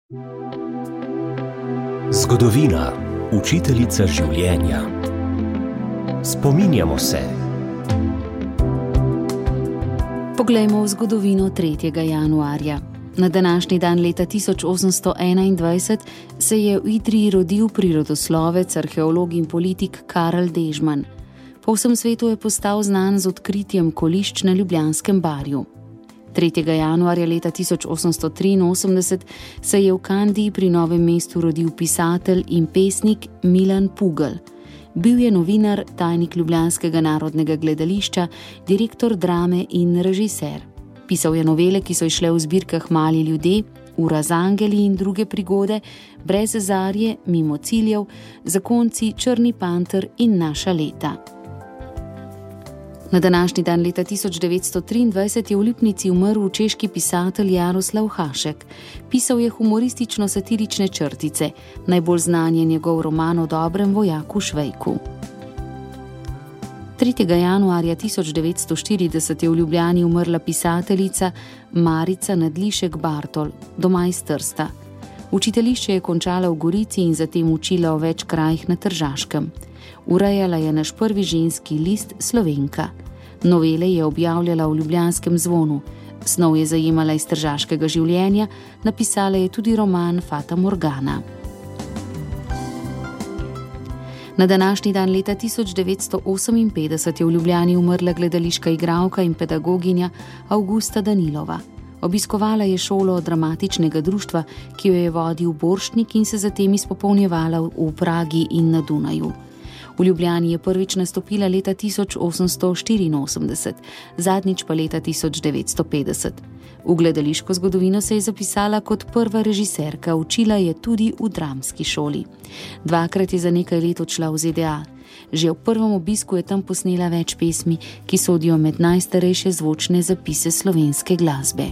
Zgodovina, učiteljica življenja. Spominjamo se. Poglejmo v zgodovino 3. januarja. Na današnji dan leta 1821 se je v Idriji rodil prirodoslovec, arheolog in politik Karl Dežman. Po vsem svetu je postal znan z odkritjem kolišč na Ljubljanskem barju. 3. januarja leta 1883 se je v Kandiji pri Novem mestu rodil pisatelj in pesnik Milan Pugl. Bil je novinar, tajnik Ljubljanskega narodnega gledališča, direktor drame in režiser. Pisal je novele, ki so izšle v zbirkah Mali ljudje, Ura z angeli in druge prigode, Brez zarje, Mimo ciljev, Zakonci, Črni panter in Naša leta. Na današnji dan leta 1923 je v Lipnici umrl češki pisatelj Jaroslav Hašek. Pisal je humoristično-satirične črtice. Najbolj znan je njegov roman o dobrem vojaku Švejku. 3. januarja 1940 je v Ljubljani umrla pisateljica Marica Nadlišek Bartol, doma iz Trsta. Učiteljišče je končala v Gorici in zatem učila v več krajih na Tržaškem. Urejala je naš prvi ženski list Slovenka. Novele je objavljala v Ljubljanskem zvonu. Snov je zajemala iz tržaškega življenja, napisala je tudi roman Fata Morgana. Na današnji dan leta 1958 je v Ljubljani umrla gledališka igralka in pedagoginja Avgusta Danilova. Obiskovala je šolo dramatičnega društva, ki jo je vodil Borštnik in se zatem izpopolnjevala v Pragi in na Dunaju. V Ljubljani je prvič nastopila leta 1884, zadnjič pa leta 1950. V gledališko zgodovino se je zapisala kot prva režiserka, učila je tudi v dramski šoli. Dvakrat je za nekaj let odšla v ZDA. Že v prvem obisku je tam posnela več pesmi, ki sodijo med najstarejše zvočne zapise slovenske glasbe.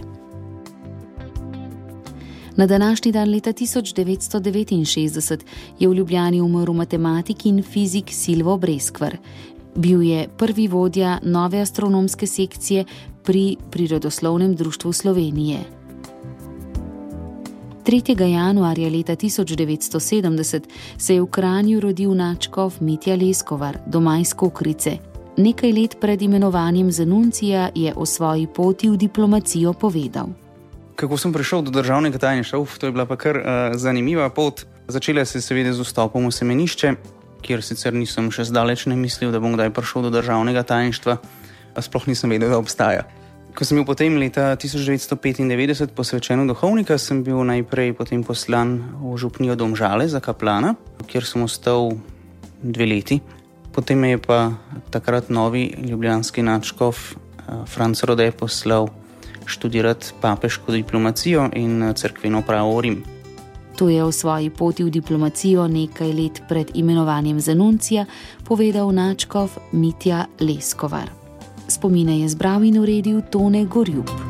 Na današnji dan leta 1969 je v Ljubljani umrl matematik in fizik Silvo Breskvar. Bil je prvi vodja nove astronomske sekcije pri Prirodoslovnem društvu Slovenije. 3. januarja leta 1970 se je v Kranju rodil nadškof Mitja Leskovar, doma iz Kokrice. Nekaj let pred imenovanjem za nuncija je o svoji poti v diplomacijo povedal. Kako sem prišel do državnega tajništva? To je bila pa kar zanimiva pot. Začela se seveda z vstopom v semenišče, kjer sicer nisem še zdaleč ne mislil, da bom kdaj prišel do državnega tajništva, a sploh nisem vedel, da obstaja. Ko sem bil potem leta 1995 posvečen v duhovnika, sem bil najprej potem poslan v župnijo Domžale za kaplana, kjer sem ostal 2 leti. Potem me je pa takrat novi ljubljanski nadškof Franc Rode poslal študirati papeško diplomacijo in cerkveno pravo v Rim. To je o svoji poti v diplomacijo nekaj let pred imenovanjem za nuncija povedal nadškof Mitja Leskovar. Spomine je zbral in uredil Tone Gorjup.